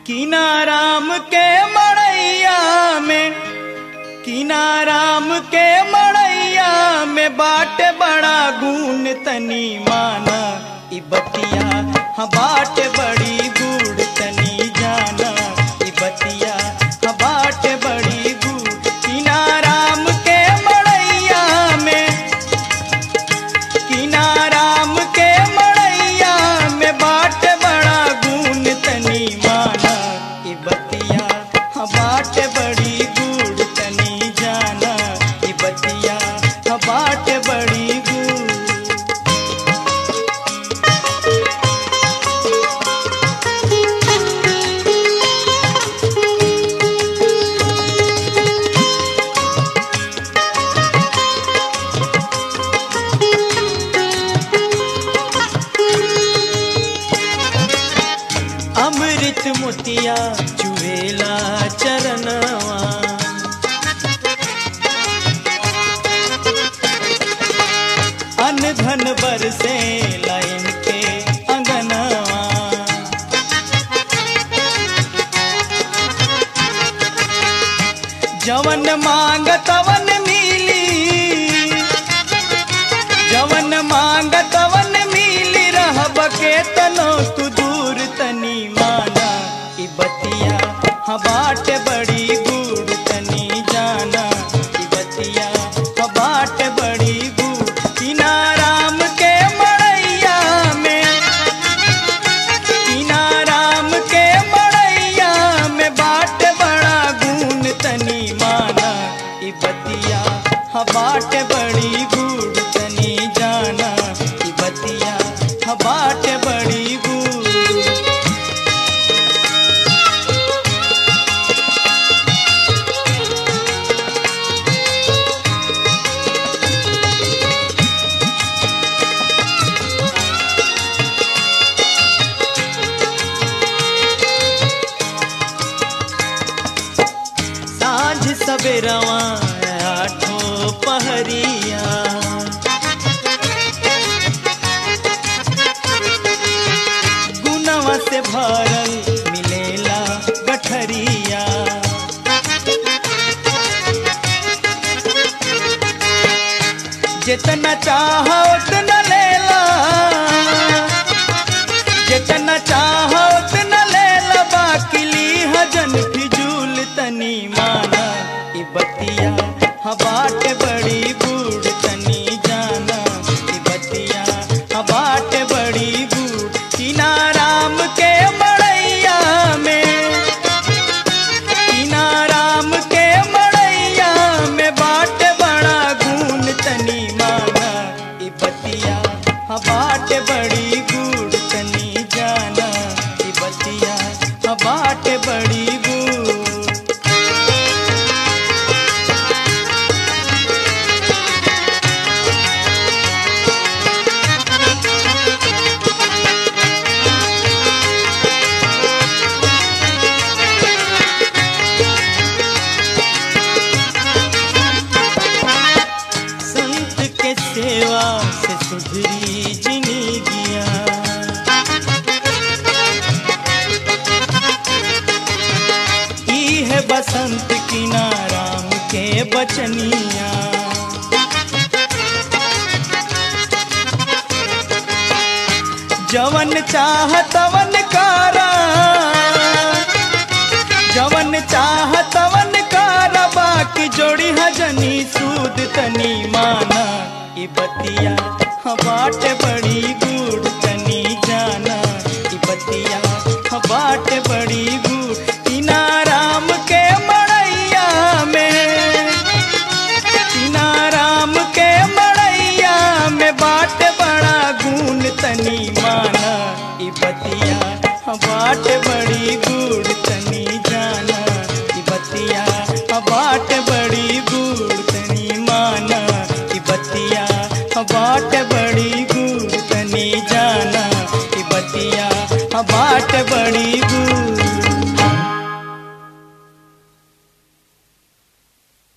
कीना राम के मड़ैया में, कीना राम के मड़ैया में बाट बड़ा गुण तनी माना ई बतिया, हाँ बाट बड़ी गुड़ तनी जाना ई बतिया, हाँ बाट बड़ी गुड़। कीना राम के मड़ैया में, कीना राम के मड़ैया में बाट बड़ा गुण तनी माना ई बतिया, हाँ बाट बड़ी गुड़ तनी जाना ई बतिया, हाँ बाट बड़ी गुड़। अमृत मोतिया चुवेला चरणवा, अन्न धन बरसे लाइन के अंगनवा। जवन मांग तवन मिली, जवन मांग तवन मिली, रहब के तनो तू दूर तनी माना ई बतिया, हाँ बाट बड़ी गुड़ तनी जाना ई बतिया, हाँ बाट बड़ी गुड़। कीना राम के मड़ैया में, कीना राम के मड़ैया में बाट बड़ा गुण तनी माना ई बतिया, हाँ बाट बड़ी गुड़ तनी जाना ई बतिया, हाँ बाट बड़ी गुड़। साँझ सवेरवा आठों पहरिया, गुनवा से भरल मिलेला गठरिया। जितना चाहो उतना लेला, जितना चाहो उतना लेला, बाकी लीहा जन फिजूल तनी माना ई बतिया, हाँ बाट बड़ी गुड़ तनी जाना ई बतिया, हाँ बाट बड़ी गुड़। कीना राम के मड़ैया में, कीना राम के मड़ैया में बाट बड़ा गुण तनी माना ई बतिया, हाँ बाट बड़ी गुड़ तनी जाना ई बतिया, हाँ बाट बड़ी गुड़। संत के सेवा से सुधरी जिंदगिया, ई है बसंत कीना राम के बचनिया। जवन चाह तवन कारा, जवन चाह तवन कारा, बाकी जोड़ी हजनी सूद तनी माना ई बतिया, हाँ बाट बड़ी गुड़ तनी जाना ई बतिया, हाँ बाट बड़ी गुड़। कीना राम के मड़ैया में, कीना राम के मड़ैया में बाट बड़ा गुण तनी माना ई बतिया, हाँ बाट बड़ी गुड़ तनी जाना ई बतिया, हाँ बाट बड़ी गुड़ तनी माना ई बतिया, हाँ बाट बड़ी गुड़ तनी जाना ई बतिया, हाँ बाट बड़ी गुड़।